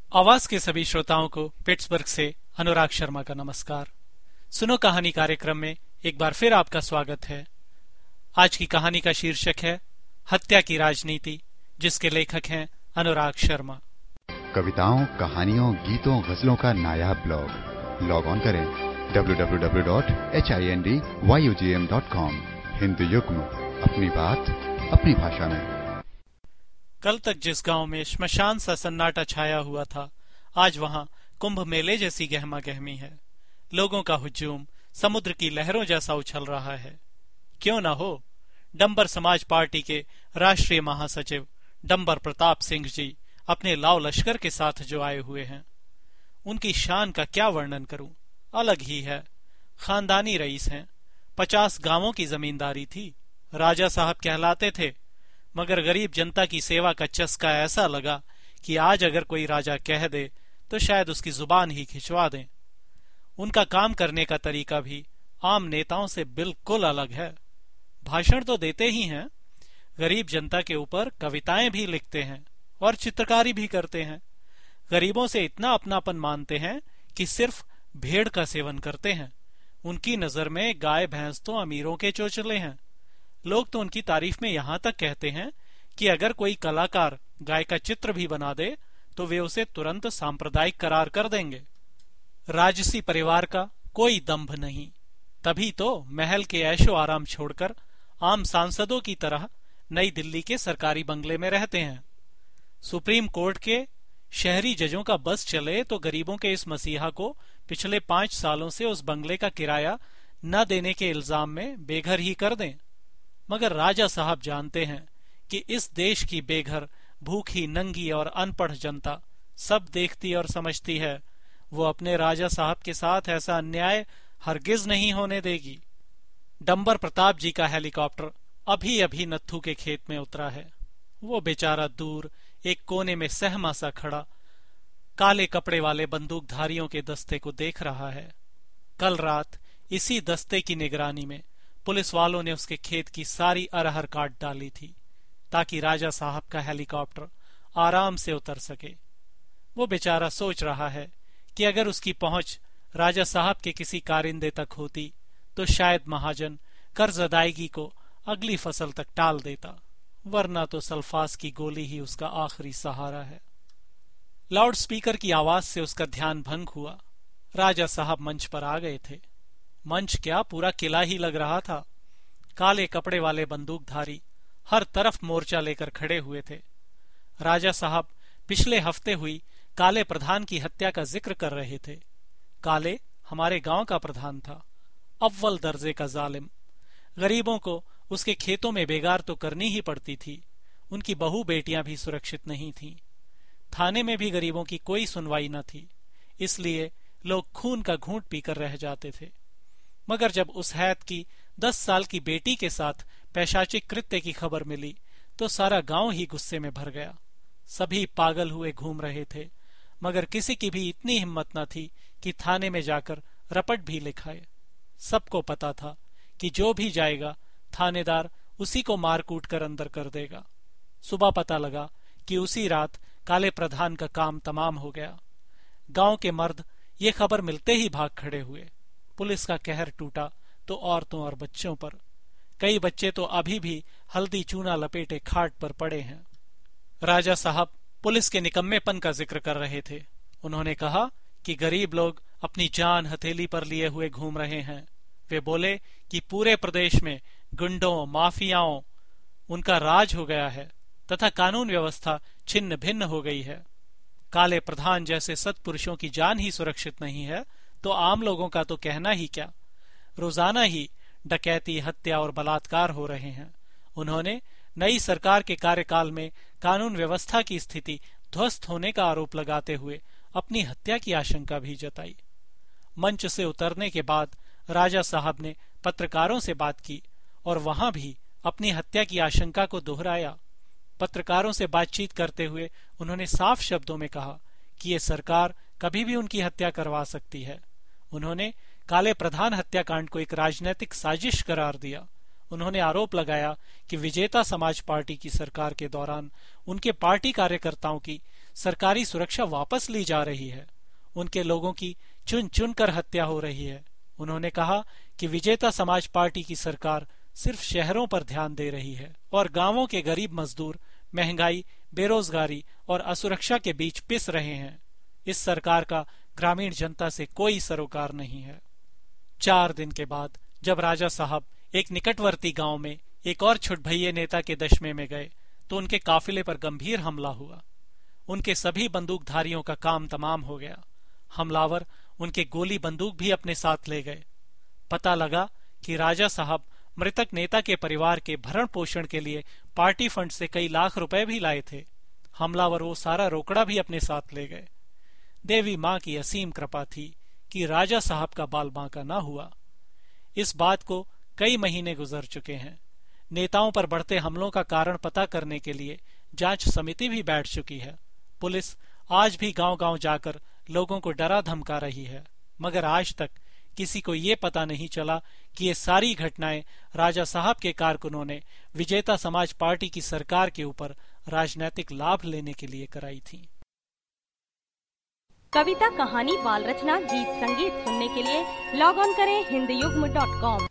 आवाज के सभी श्रोताओं को पिट्सबर्ग से अनुराग शर्मा का नमस्कार। सुनो कहानी कार्यक्रम में एक बार फिर आपका स्वागत है। आज की कहानी का शीर्षक है हत्या की राजनीति, जिसके लेखक हैं अनुराग शर्मा। कविताओं, कहानियों, गीतों, गजलों का नायाब ब्लॉग। लॉग ऑन करें www.hindyugm.com। हिंदी युग्म, अपनी बात अपनी भाषा में। कल तक जिस गांव में श्मशान सा सन्नाटा छाया हुआ था, आज वहां कुंभ मेले जैसी गहमा गहमी है। लोगों का हुजूम समुद्र की लहरों जैसा उछल रहा है। क्यों न हो, डंबर समाज पार्टी के राष्ट्रीय महासचिव डंबर प्रताप सिंह जी अपने लाव लश्कर के साथ जो आए हुए हैं, उनकी शान का क्या वर्णन करूं, अलग ही है। खानदानी रईस हैं, 50 गांवों की जमींदारी थी, राजा साहब कहलाते थे। मगर गरीब जनता की सेवा का चस्का ऐसा लगा कि आज अगर कोई राजा कह दे तो शायद उसकी जुबान ही खिंचवा दें। उनका काम करने का तरीका भी आम नेताओं से बिल्कुल अलग है। भाषण तो देते ही हैं, गरीब जनता के ऊपर कविताएं भी लिखते हैं और चित्रकारी भी करते हैं। गरीबों से इतना अपनापन मानते हैं कि सिर्फ भेड़ का सेवन करते हैं। उनकी नजर में गाय भैंस तो अमीरों के चोचले हैं। लोग तो उनकी तारीफ में यहां तक कहते हैं कि अगर कोई कलाकार गाय का चित्र भी बना दे तो वे उसे तुरंत सांप्रदायिक करार कर देंगे। राजसी परिवार का कोई दंभ नहीं, तभी तो महल के ऐशो आराम छोड़कर आम सांसदों की तरह नई दिल्ली के सरकारी बंगले में रहते हैं। सुप्रीम कोर्ट के शहरी जजों का बस चले तो गरीबों के इस मसीहा को पिछले 5 सालों से उस बंगले का किराया न देने के इल्जाम में बेघर ही कर दें। मगर राजा साहब जानते हैं कि इस देश की बेघर, भूखी, नंगी और अनपढ़ जनता सब देखती और समझती है। वो अपने राजा साहब के साथ ऐसा अन्याय हरगिज नहीं होने देगी। डंबर प्रताप जी का हेलीकॉप्टर अभी अभी नत्थू के खेत में उतरा है। वो बेचारा दूर एक कोने में सहमा सा खड़ा काले कपड़े वाले बंदूकधारियों के दस्ते को देख रहा है। कल रात इसी दस्ते की निगरानी में पुलिस वालों ने उसके खेत की सारी अरहर काट डाली थी ताकि राजा साहब का हेलीकॉप्टर आराम से उतर सके। वो बेचारा सोच रहा है कि अगर उसकी पहुंच राजा साहब के किसी कारिंदे तक होती तो शायद महाजन कर्ज अदायगी को अगली फसल तक टाल देता, वरना तो सल्फास की गोली ही उसका आखिरी सहारा है। लाउड स्पीकर की आवाज से उसका ध्यान भंग हुआ। राजा साहब मंच पर आ गए थे। मंच क्या, पूरा किला ही लग रहा था। काले कपड़े वाले बंदूकधारी हर तरफ मोर्चा लेकर खड़े हुए थे। राजा साहब पिछले हफ्ते हुई काले प्रधान की हत्या का जिक्र कर रहे थे। काले हमारे गांव का प्रधान था, अव्वल दर्जे का जालिम। गरीबों को उसके खेतों में बेगार तो करनी ही पड़ती थी। उनकी बहू बेटियां भी सुरक्षित नहीं थीं। थाने में भी गरीबों की कोई सुनवाई न थी, इसलिए लोग खून का घूंट पीकर रह जाते थे। मगर जब उस हैत की 10 साल की बेटी के साथ पैशाचिक कृत्य की खबर मिली तो सारा गांव ही गुस्से में भर गया। सभी पागल हुए घूम रहे थे, मगर किसी की भी इतनी हिम्मत न थी कि थाने में जाकर रपट भी लिखाए। सबको पता था कि जो भी जाएगा थानेदार उसी को मार कूट कर अंदर कर देगा। सुबह पता लगा कि उसी रात काले प्रधान का काम तमाम हो गया। गांव के मर्द ये खबर मिलते ही भाग खड़े हुए। पुलिस का कहर टूटा तो औरतों और बच्चों पर। कई बच्चे तो अभी भी हल्दी चूना लपेटे खाट पर पड़े हैं। राजा साहब पुलिस के निकम्मेपन का जिक्र कर रहे थे। उन्होंने कहा कि गरीब लोग अपनी जान हथेली पर लिए हुए घूम रहे हैं। वे बोले कि पूरे प्रदेश में गुंडों, माफियाओं उनका राज हो गया है तथा कानून व्यवस्था छिन्न भिन्न हो गई है। काले प्रधान जैसे सत्पुरुषों की जान ही सुरक्षित नहीं है तो आम लोगों का तो कहना ही क्या। रोजाना ही डकैती, हत्या और बलात्कार हो रहे हैं। उन्होंने नई सरकार के कार्यकाल में कानून व्यवस्था की स्थिति ध्वस्त होने का आरोप लगाते हुए अपनी हत्या की आशंका भी जताई। मंच से उतरने के बाद राजा साहब ने पत्रकारों से बात की और वहां भी अपनी हत्या की आशंका को दोहराया। पत्रकारों से बातचीत करते हुए उन्होंने साफ शब्दों में कहा कि ये सरकार कभी भी उनकी हत्या करवा सकती है। उन्होंने काले प्रधान हत्याकांड को एक राजनीतिक साजिश करार दिया। उन्होंने आरोप लगाया कि विजेता समाज पार्टी की सरकार के दौरान उनके पार्टी कार्यकर्ताओं की सरकारी सुरक्षा वापस ली जा रही है। उनके लोगों की चुन चुन कर हत्या हो रही है। उन्होंने कहा कि विजेता समाज पार्टी की सरकार सिर्फ शहरों पर ध्यान दे रही है और गांवों के गरीब मजदूर महंगाई, बेरोजगारी और असुरक्षा के बीच पिस रहे हैं। इस सरकार का ग्रामीण जनता से कोई सरोकार नहीं है। 4 दिन के बाद जब राजा साहब एक निकटवर्ती गांव में एक और छुटभइये नेता के दशमे में गए तो उनके काफिले पर गंभीर हमला हुआ। उनके सभी बंदूकधारियों का काम तमाम हो गया। हमलावर उनके गोली बंदूक भी अपने साथ ले गए। पता लगा कि राजा साहब मृतक नेता के परिवार के भरण पोषण के लिए पार्टी फंड से कई लाख रुपए भी लाए थे। हमलावर वो सारा रोकड़ा भी अपने साथ ले गए। देवी माँ की असीम कृपा थी कि राजा साहब का बाल बांका न हुआ। इस बात को कई महीने गुजर चुके हैं। नेताओं पर बढ़ते हमलों का कारण पता करने के लिए जांच समिति भी बैठ चुकी है। पुलिस आज भी गांव-गांव जाकर लोगों को डरा धमका रही है, मगर आज तक किसी को ये पता नहीं चला कि ये सारी घटनाएं राजा साहब के कारकुनों ने विजेता समाज पार्टी की सरकार के ऊपर राजनीतिक लाभ लेने के लिए कराई थी। कविता, कहानी, बाल रचना, गीत संगीत सुनने के लिए लॉग ऑन करें हिंदयुग्म.com।